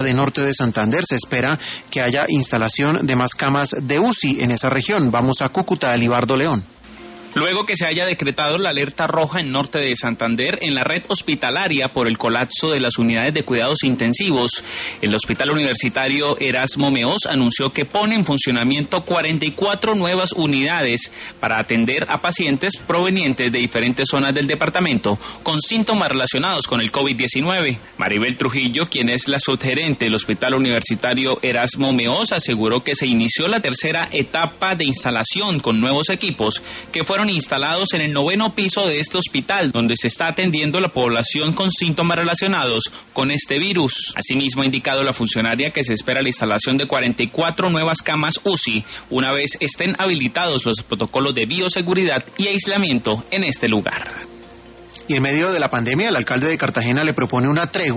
de Norte de Santander. Se espera que haya instalación de más camas de UCI en esa región. Vamos a Cúcuta, Elibardo León. Luego que se haya decretado la alerta roja en Norte de Santander en la red hospitalaria por el colapso de las unidades de cuidados intensivos, el Hospital Universitario Erasmo Meós anunció que pone en funcionamiento 44 nuevas unidades para atender a pacientes provenientes de diferentes zonas del departamento con síntomas relacionados con el COVID-19. Maribel Trujillo, quien es la subgerente del Hospital Universitario Erasmo Meós, aseguró que se inició la tercera etapa de instalación con nuevos equipos que fueron instalados en el 9º piso de este hospital, donde se está atendiendo a la población con síntomas relacionados con este virus. Asimismo, ha indicado la funcionaria que se espera la instalación de 44 nuevas camas UCI, una vez estén habilitados los protocolos de bioseguridad y aislamiento en este lugar. Y en medio de la pandemia, el alcalde de Cartagena le propone una tregua